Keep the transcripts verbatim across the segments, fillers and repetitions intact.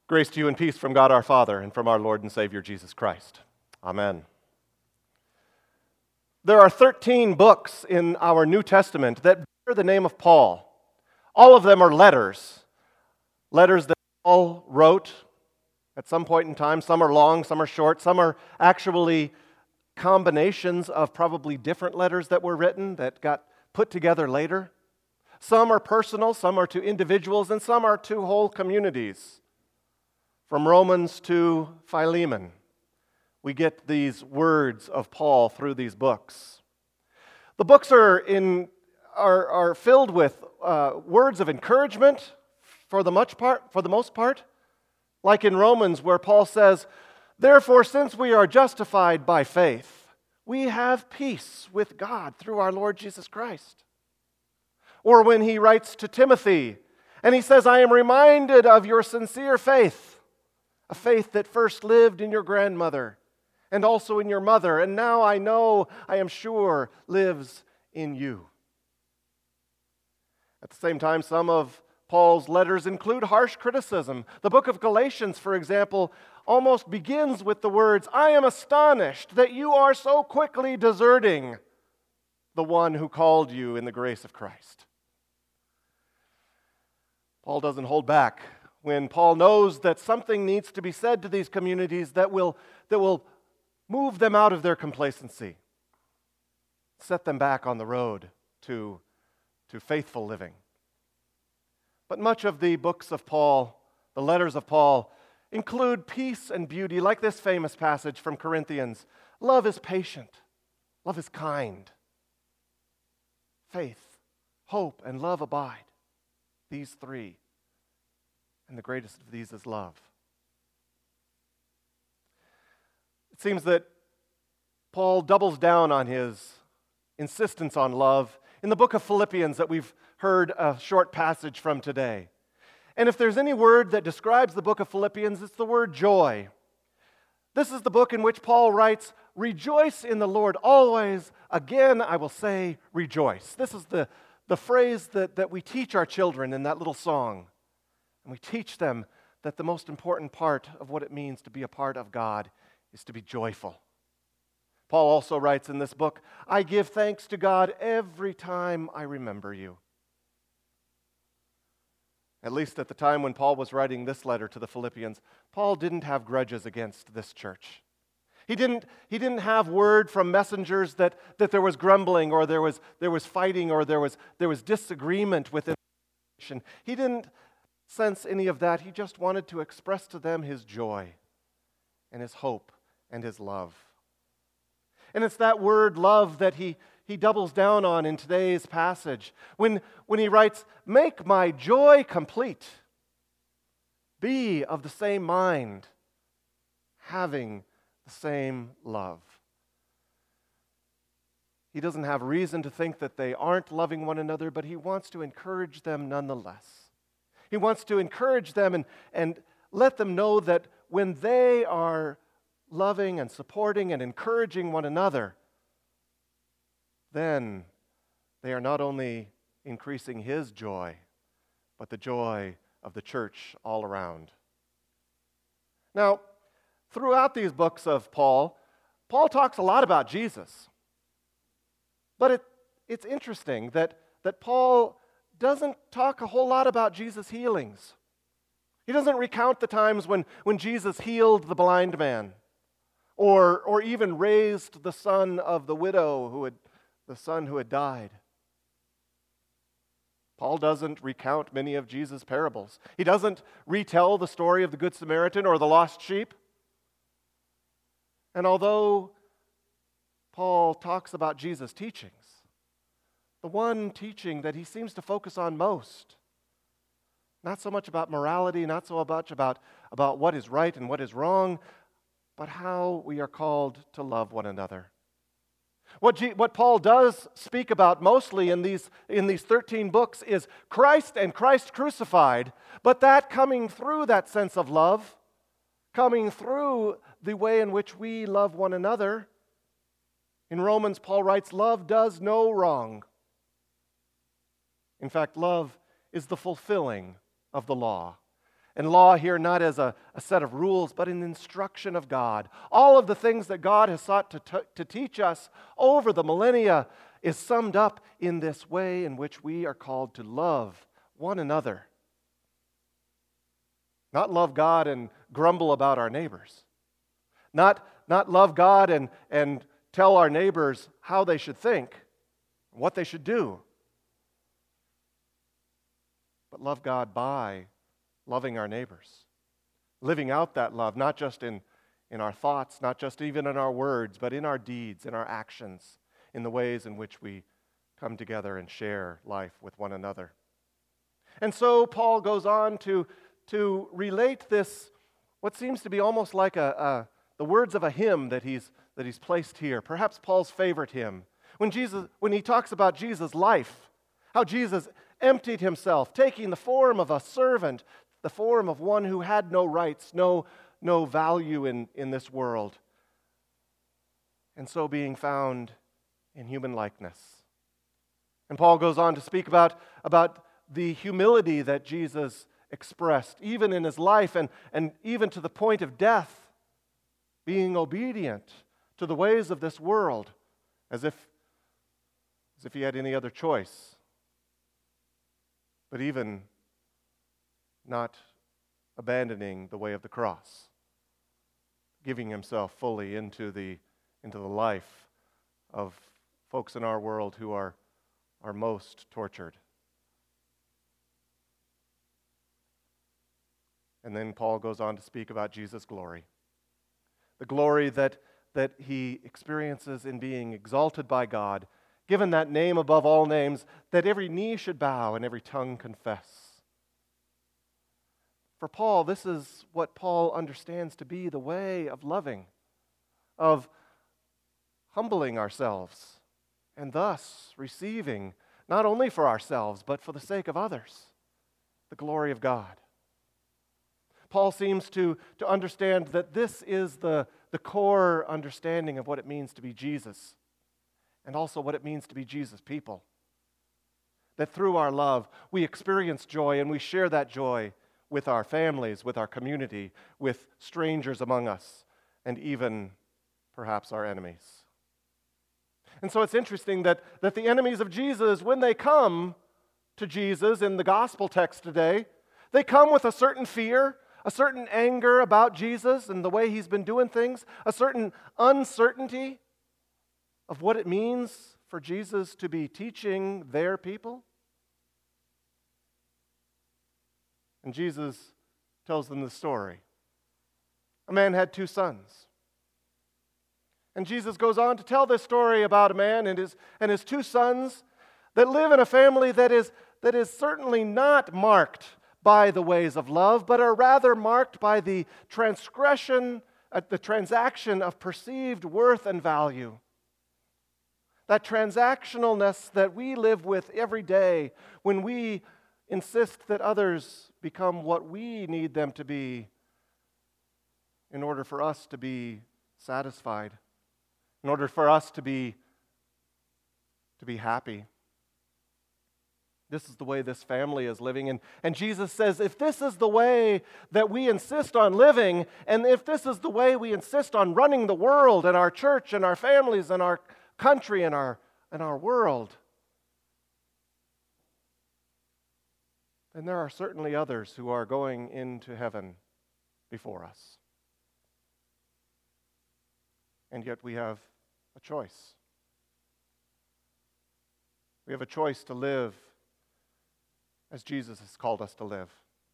Grace to you and peace from God our Father and from our Lord and Savior Jesus Christ. Amen. There are thirteen books in our New Testament that bear the name of Paul. All of them are letters. Letters that Paul wrote at some point in time. Some are long, some are short, some are actually combinations of probably different letters that were written that got put together later. Some are personal, some are to individuals, and some are to whole communities. From Romans to Philemon, we get these words of Paul through these books. The books are in are, are filled with uh, words of encouragement for the much part, for the most part, like in Romans where Paul says, "Therefore, since we are justified by faith, we have peace with God through our Lord Jesus Christ." Or when he writes to Timothy, and he says, "I am reminded of your sincere faith, a faith that first lived in your grandmother and also in your mother, and now I know, I am sure, lives in you." At the same time, some of Paul's letters include harsh criticism. The book of Galatians, for example, almost begins with the words, "I am astonished that you are so quickly deserting the one who called you in the grace of Christ." Paul doesn't hold back when Paul knows that something needs to be said to these communities that will, that will move them out of their complacency, set them back on the road to, to faithful living. But much of the books of Paul, the letters of Paul, include peace and beauty, like this famous passage from Corinthians. Love is patient. Love is kind. Faith, hope, and love abide. These three. And the greatest of these is love. It seems that Paul doubles down on his insistence on love in the book of Philippians that we've heard a short passage from today. And if there's any word that describes the book of Philippians, it's the word joy. This is the book in which Paul writes, "Rejoice in the Lord always. Again, I will say, rejoice." This is the, the phrase that, that we teach our children in that little song. And we teach them that the most important part of what it means to be a part of God is to be joyful. Paul also writes in this book, "I give thanks to God every time I remember you." At least at the time when Paul was writing this letter to the Philippians, Paul didn't have grudges against this church. He didn't, he didn't have word from messengers that, that there was grumbling or there was, there was fighting or there was, there was disagreement within the nation. He didn't sense any of that. He just wanted to express to them his joy and his hope and his love. And it's that word love that he, he doubles down on in today's passage when, when he writes, "Make my joy complete. Be of the same mind, having the same love." He doesn't have reason to think that they aren't loving one another, but he wants to encourage them nonetheless. He wants to encourage them and, and let them know that when they are loving and supporting and encouraging one another, then they are not only increasing his joy, but the joy of the church all around. Now, throughout these books of Paul, Paul talks a lot about Jesus. But it, it's interesting that, that Paul doesn't talk a whole lot about Jesus' healings. He doesn't recount the times when, when Jesus healed the blind man or, or even raised the son of the widow, who had, the son who had died. Paul doesn't recount many of Jesus' parables. He doesn't retell the story of the Good Samaritan or the lost sheep. And although Paul talks about Jesus' teachings, the one teaching that he seems to focus on most, not so much about morality, not so much about, about what is right and what is wrong, but how we are called to love one another. What, G, what Paul does speak about mostly in these, in these thirteen books is Christ and Christ crucified, but that coming through that sense of love, coming through the way in which we love one another. In Romans, Paul writes, "Love does no wrong." In fact, love is the fulfilling of the law. And law here not as a, a set of rules, but an instruction of God. All of the things that God has sought to, t- to teach us over the millennia is summed up in this way in which we are called to love one another. Not love God and grumble about our neighbors. Not, not love God and, and tell our neighbors how they should think, what they should do. But love God by loving our neighbors. Living out that love, not just in, in our thoughts, not just even in our words, but in our deeds, in our actions, in the ways in which we come together and share life with one another. And so Paul goes on to, to relate this, what seems to be almost like a, a the words of a hymn that he's, that he's placed here, perhaps Paul's favorite hymn. When, Jesus, when he talks about Jesus' life, how Jesus emptied himself, taking the form of a servant, the form of one who had no rights, no, no value in, in this world, and so being found in human likeness. And Paul goes on to speak about, about the humility that Jesus expressed, even in his life, and, and even to the point of death, being obedient to the ways of this world, as if, as if he had any other choice. But even not abandoning the way of the cross, giving himself fully into the, into the life of folks in our world who are, are most tortured. And then Paul goes on to speak about Jesus' glory. The glory that, that he experiences in being exalted by God, given that name above all names, that every knee should bow and every tongue confess. For Paul, this is what Paul understands to be the way of loving, of humbling ourselves, and thus receiving, not only for ourselves, but for the sake of others, the glory of God. Paul seems to, to understand that this is the, the core understanding of what it means to be Jesus, and also what it means to be Jesus' people. That through our love, we experience joy, and we share that joy with our families, with our community, with strangers among us, and even perhaps our enemies. And so it's interesting that, that the enemies of Jesus, when they come to Jesus in the gospel text today, they come with a certain fear, a certain anger about Jesus and the way he's been doing things, a certain uncertainty of what it means for Jesus to be teaching their people. And Jesus tells them the story. A man had two sons. And Jesus goes on to tell this story about a man and his, and his two sons that live in a family that is, that is certainly not marked by the ways of love, but are rather marked by the transgression, uh, the transaction of perceived worth and value. That transactionalness that we live with every day when we insist that others become what we need them to be in order for us to be satisfied, in order for us to be, to be happy. This is the way this family is living. And, and Jesus says, if this is the way that we insist on living, and if this is the way we insist on running the world and our church and our families and our country and our, and our world, then there are certainly others who are going into heaven before us. And yet we have a choice. We have a choice to live as Jesus has called us to live.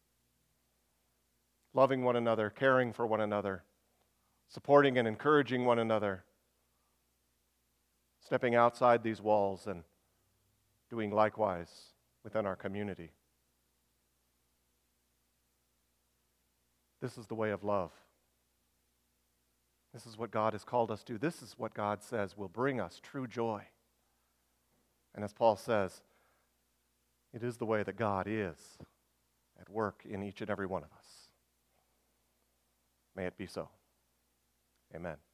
Loving one another, caring for one another, supporting and encouraging one another, stepping outside these walls and doing likewise within our community. This is the way of love. This is what God has called us to. This is what God says will bring us true joy. And as Paul says, it is the way that God is at work in each and every one of us. May it be so. Amen.